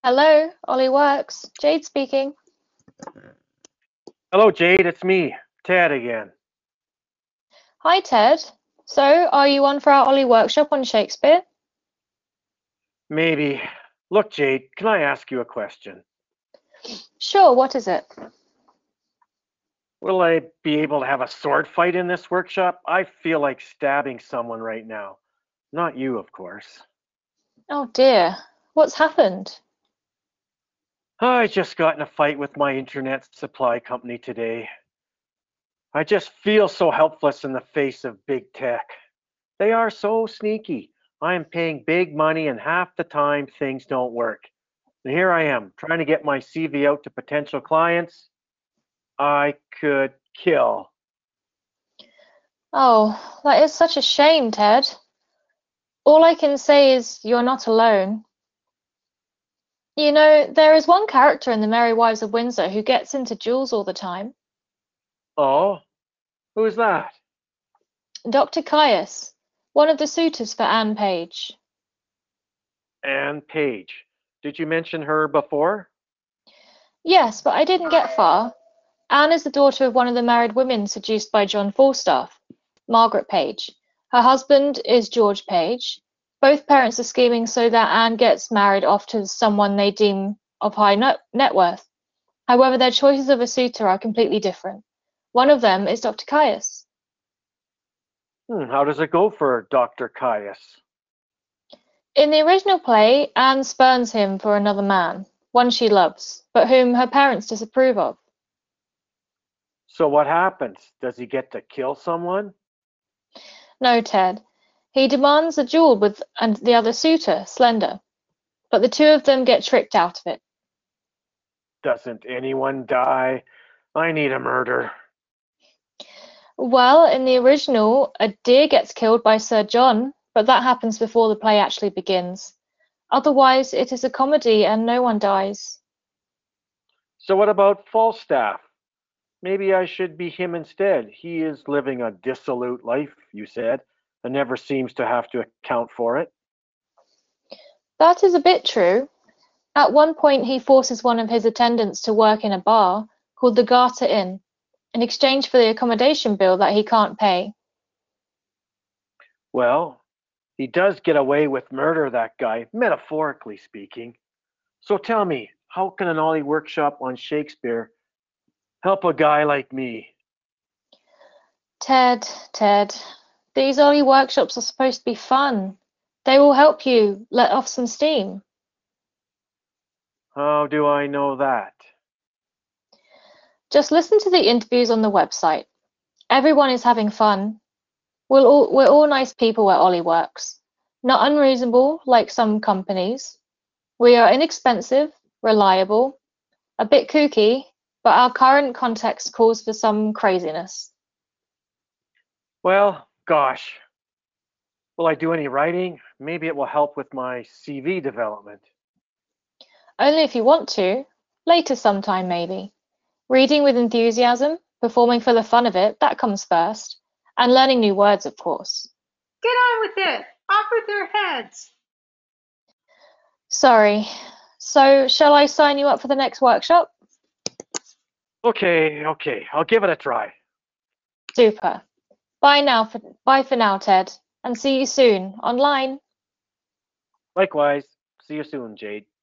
Hello, Ollie Works. Jade speaking. Hello, Jade. It's me, Ted again. Hi, Ted. So, are you on for our Ollie workshop on Shakespeare? Maybe. Look, Jade, can I ask you a question? Sure, what is it? Will I be able to have a sword fight in this workshop? I feel like stabbing someone right now. Not you, of course. Oh dear, what's happened? I just got in a fight with my internet supply company today. I just feel so helpless in the face of big tech. They are so sneaky. I am paying big money, and half the time things don't work. And here I am trying to get my CV out to potential clients. I could kill. Oh, that is such a shame, Ted. All I can say is you're not alone. You know, there is one character in The Merry Wives of Windsor who gets into duels all the time. Oh, who's that? Dr. Caius, one of the suitors for Anne Page. Anne Page. Did you mention her before? Yes, but I didn't get far. Anne is the daughter of one of the married women seduced by John Falstaff, Margaret Page. Her husband is George Page. Both parents are scheming so that Anne gets married off to someone they deem of high net worth. However, their choices of a suitor are completely different. One of them is Dr. Caius. How does it go for Dr. Caius? In the original play, Anne spurns him for another man, one she loves, but whom her parents disapprove of. So what happens? Does he get to kill someone? No, Ted. He demands a duel with the other suitor, Slender, but the two of them get tricked out of it. Doesn't anyone die? I need a murder. Well, in the original, a deer gets killed by Sir John, but that happens before the play actually begins. Otherwise, it is a comedy and no one dies. So what about Falstaff? Maybe I should be him instead. He is living a dissolute life, you said, and never seems to have to account for it. That is a bit true. At one point, he forces one of his attendants to work in a bar called the Garter Inn in exchange for the accommodation bill that he can't pay. Well, he does get away with murder, that guy, metaphorically speaking. So tell me, how can an Ollie workshop on Shakespeare help a guy like me? Ted, these early workshops are supposed to be fun. They will help you let off some steam. How do I know that? Just listen to the interviews on the website. Everyone is having fun. We're all nice people where Ollie works. Not unreasonable like some companies. We are inexpensive, reliable, a bit kooky, but our current context calls for some craziness. Well, gosh, will I do any writing? Maybe it will help with my CV development. Only if you want to. Later sometime, maybe. Reading with enthusiasm, performing for the fun of it, that comes first. And learning new words, of course. Get on with it. Off with their heads. Sorry. So, shall I sign you up for the next workshop? Okay, I'll give it a try. Super. Bye for now, Ted. And see you soon, online. Likewise, see you soon, Jade.